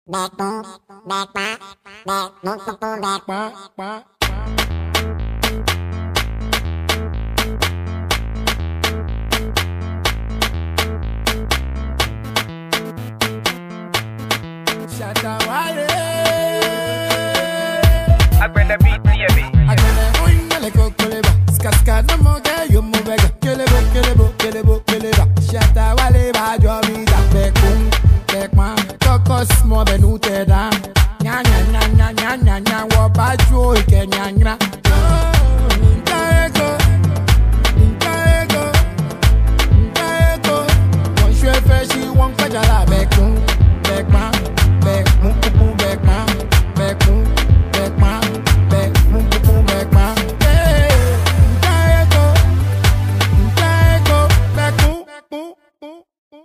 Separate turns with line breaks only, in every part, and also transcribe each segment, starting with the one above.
Back boom, back back, back boom, boom, boom, back back.
Shatawale.
I bring the beat, baby.
I gonna win the little kuleba. Skaska no more girl, you move again. Kelebo, kelebo, kelebo, keleba. Shatawale, ba jobi da bekun, bekman. Koko small benute da. Nya nya nya nya nya nya nya. Wo ba jo ike nya nya. Nkaego, nkaego, nkaego. Won shwe feshi, won kajala bekun, bekman, bekun, bekun, bekman, bekun, bekman, bekun, bekun, bekman. Hey, nkaego, nkaego, bekun, bekun, bekun.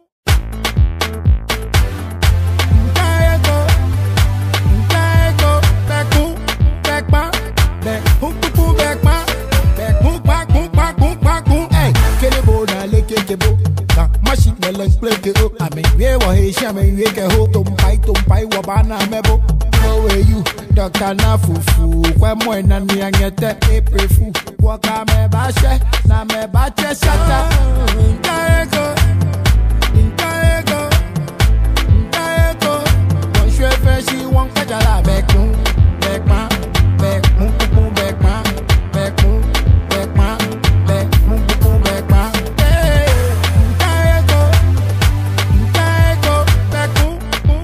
Nkaego, nkaego, bekun, bekman, bekun, bekun, bekman, bekun, bakun, bakun, bakun. Hey, kelebo na leke kebo. Ka machine na lunch play ke o. Ame we wo he sha me we ke ho. Tumpai wo ba na mebo. No way you, Dr. na fufu. Kwa mo na ni anyete e prefu. Wo ka me ba she, na me ba che shata. Nkaego, nkaego, nkaego. Won shwe feshi won kajala bekun, bekman, bekun, bekun, bekman, bekun, bekman, bekun, bekun, bekman. Hey, nkaego, nkaego, bekun, bekun,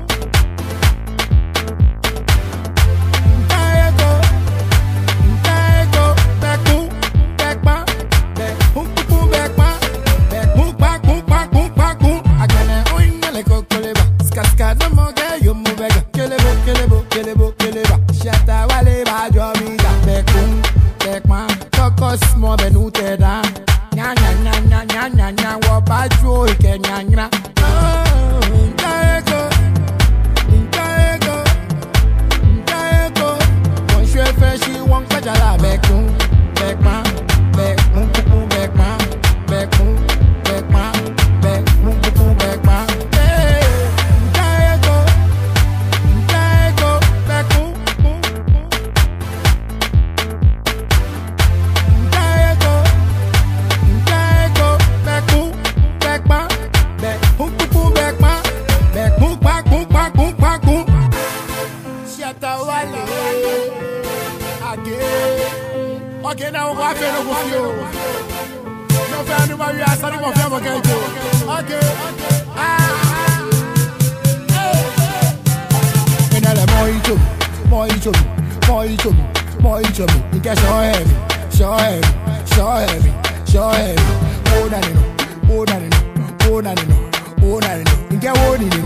nkaego, nkaego, bekun, bekman, bekun, bekun, bekman, bekun, bakun, bakun, bakun. Agane oinele kokoleba, skaska no more girl, you move again. Kelebo, kelebo, kelebo, keleba. Shatawale ba jobi da bekun, bekman. Koko small benute da. Nya nya nya nya nya nya nya. Wo ba jo ike nya nya. Nkaego, nkaego, nkaego. Won shwe feshi won kajala bekun, bekman, bekun, bekun, bekman, bekun, bekman, bekun, bekun, bekman. Hey, nkaego, nkaego, bekun, nkaego, nkaego, bekun, bekman, bekun, bekun, bekman, bekun, bakun, bakun, bakun. Shatawale. Okay, now we're going to go for you. No fair, no matter what, I'm going to go for you. Okay. And I'm more into me. You get so heavy. Oh, na no. You get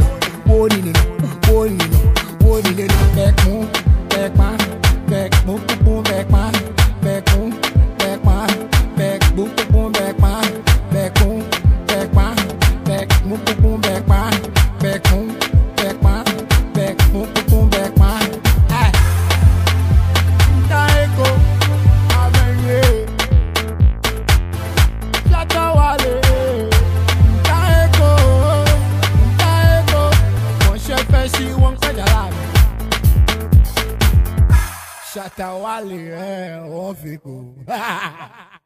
woody. Back moon, back man, back moon, back man, back moon, back man, back boom, boom, back man, back moon, back man, back moon, boom, back man, back moon, back man, back moon, boom, back man. Hey, Nkaego, Amenye, Shatawale, Nkaego, won shwe feshi won kajala. Shatawale, won fi ko.